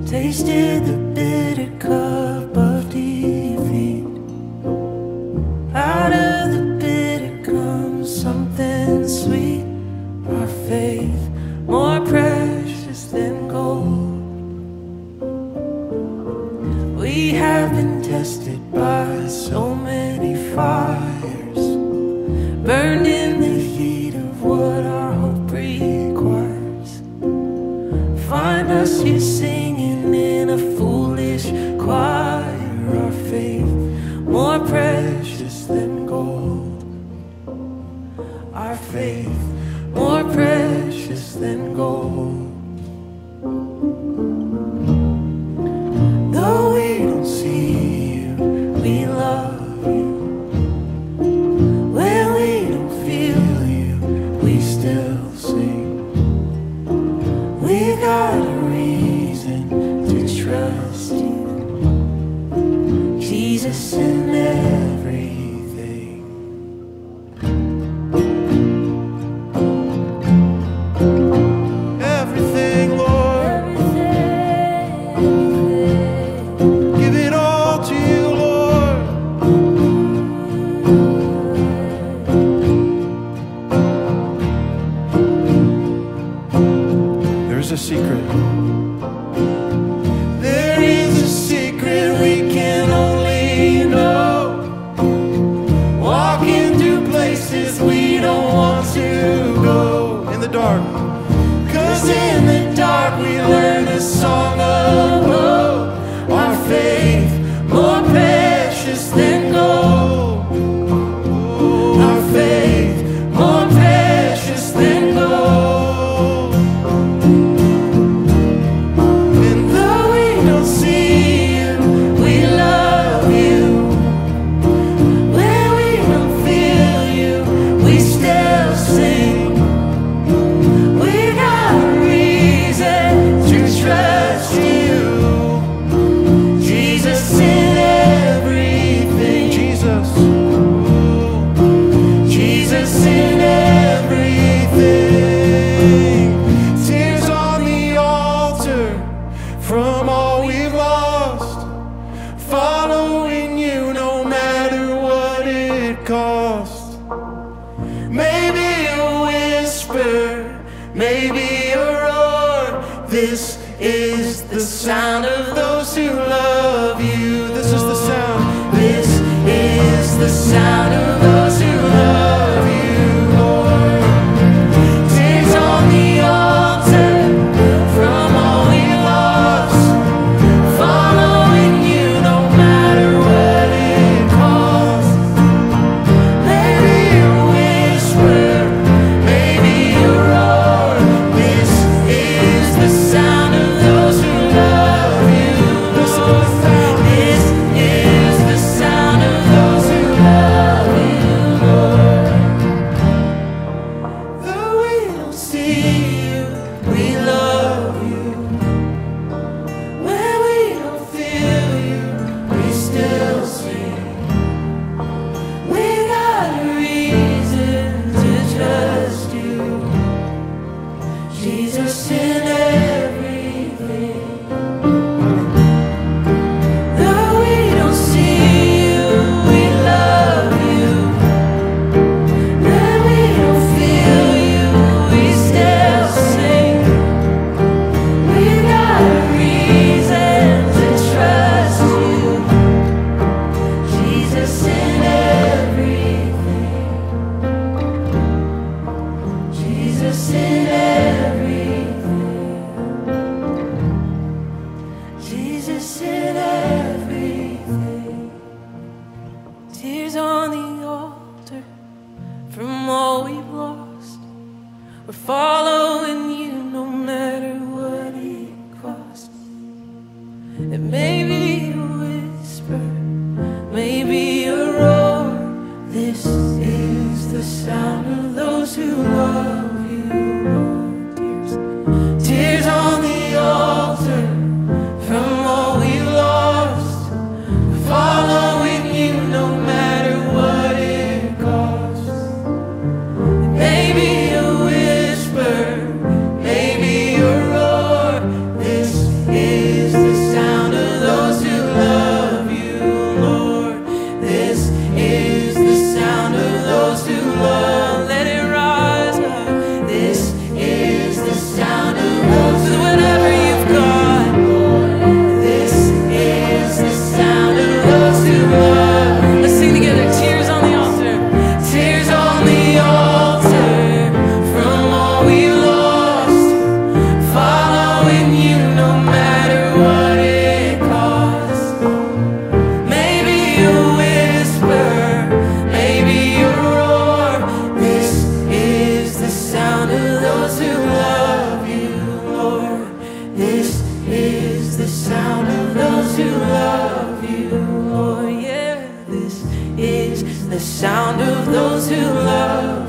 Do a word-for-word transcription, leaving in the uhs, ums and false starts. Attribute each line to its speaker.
Speaker 1: tasted the bitter cup of defeat. Out of the bitter comes something sweet. Our faith, more precious than gold. We have been tested by so many fires, burned in the heat of what our hope requires. Find us here singing in a foolish choir. Our faith, more precious than gold. Our faith, more precious than gold. Though we don't see you, we love you. When we don't feel you, we still sing. We got a reason to trust you, Jesus, in everything. Everything, Lord, give it all to you, Lord. There's a secret. There is a secret we can only know. Walking through places we don't want to go. In the dark. Cause in the dark we learn a song of hope. Our faith, more precious than gold. Our faith, more precious than gold. And though we don't see you, we love you. When we don't feel you, we still sing. We got a reason to trust you, Jesus, in everything. Jesus, Jesus, in everything. Tears on the altar from all we've lost. Following you no matter what it costs. Maybe a whisper, maybe a roar. This is the sound of those who love you. This is the sound. This is the sound of those who love you, Lord. Tears on the altar from all we lost. Following you no matter what it costs. Maybe a whisper, maybe a roar. This is the sound of those who love you, Lord. This is the sound of those who love you, Lord. Though we don't see you, we love you. When we don't feel you, we still sing. We got a reason to trust you, Jesus, in everything. Though we don't see you, we love you. When we don't feel you, we still sing. We got a reason to trust you, Jesus, in everything. Jesus, in everything. Jesus, in everything. Tears on the altar from all we've lost. We're following you no matter what it costs. It may be a whisper, maybe a roar. This is the sound of those who love you, Lord. Tears, tears on the altar from all we lost. Following you no matter what it costs. Maybe a whisper, maybe a roar. This is the
Speaker 2: the sound of those who love.